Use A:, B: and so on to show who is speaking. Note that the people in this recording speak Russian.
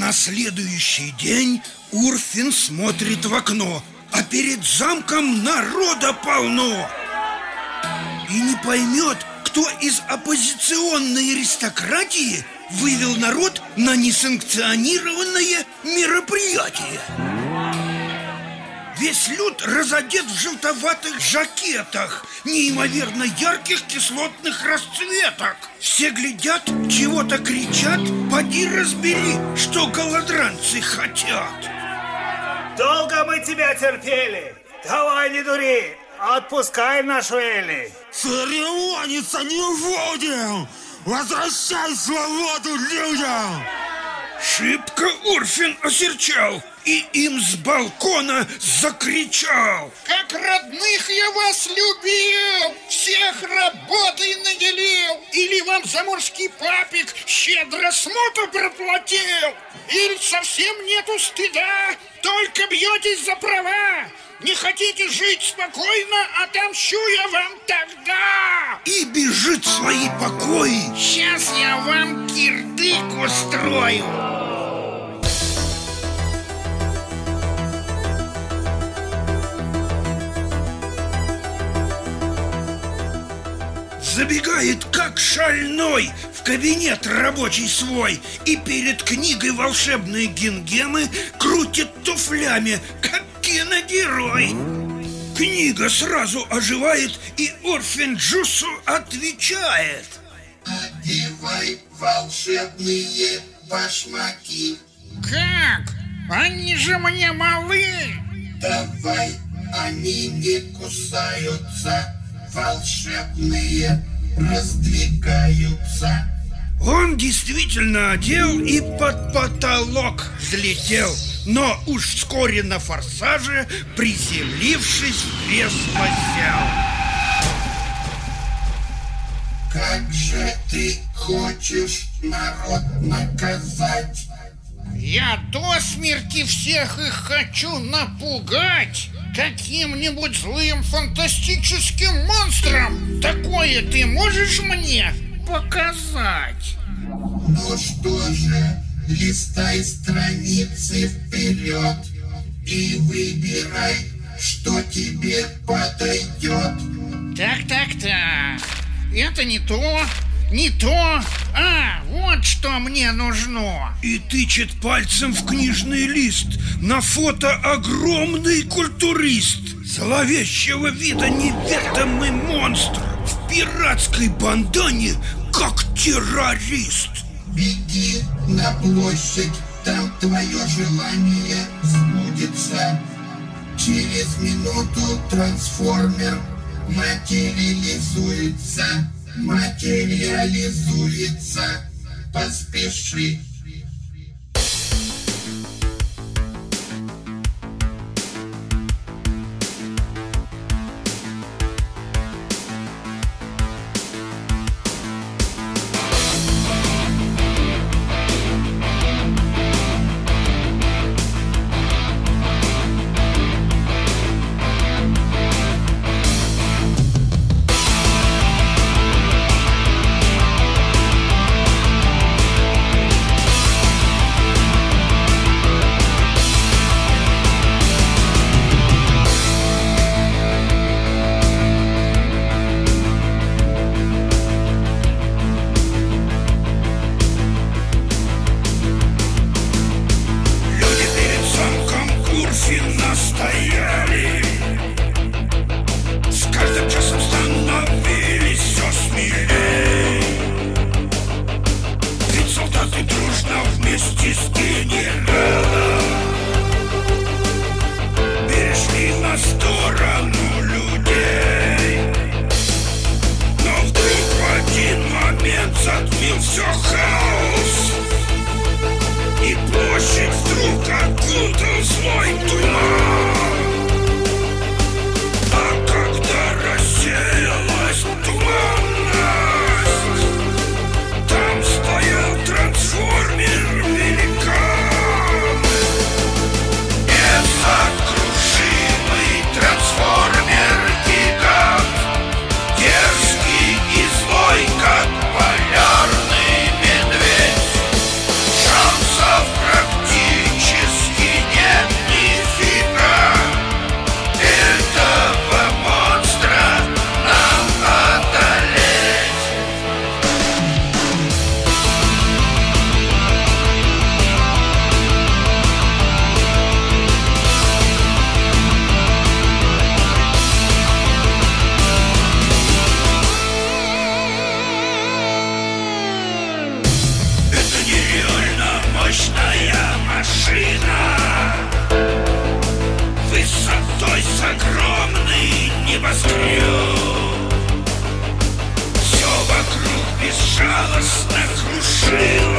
A: На следующий день Урфин смотрит в окно, а перед замком народа полно. И не поймет, кто из оппозиционной аристократии вывел народ на несанкционированное мероприятие. Весь люд разодет в желтоватых жакетах, неимоверно ярких кислотных расцветок. Все глядят, чего-то кричат, поди разбери, что голодранцы хотят.
B: Долго мы тебя терпели. Давай, не дури, отпускай нашу Элли.
C: Церемониться не будем! Возвращай свободу людям!
A: Шибко Урфин осерчал и им с балкона закричал:
D: как родных я вас любил, всех работой наделил, или вам заморский папик щедро смоту проплатил, или совсем нету стыда, только бьетесь за права. Не хотите жить спокойно, отомщу я вам тогда.
A: И бежит в свои покои.
D: Сейчас я вам кирдык устрою.
A: Забегает, как шальной, в кабинет рабочий свой и перед книгой волшебной гингемы крутит туфлями, как киногерой. Книга сразу оживает, и Урфин Джусу отвечает:
E: одевай волшебные башмаки.
D: Как? Они же мне малы.
E: Давай, они не кусаются, волшебные раздвигаются.
A: Он действительно одел и под потолок взлетел, но уж вскоре на форсаже, приземлившись, в кресло сел.
E: Как же ты хочешь народ наказать?
D: Я до смерти всех их хочу напугать каким-нибудь злым фантастическим монстром. Такое ты можешь мне показать?
E: Ну что же, листай страницы вперед и выбирай, что тебе подойдет.
D: Так. Это не то. Вот что мне нужно.
A: И тычет пальцем в книжный лист. На фото огромный культурист, зловещего вида неведомый монстр, в пиратской бандане, как террорист.
E: Беги на площадь, там твое желание сбудется. Через минуту трансформер материализуется. Поспеши.
A: скреб. Все вокруг безжалостно крушил.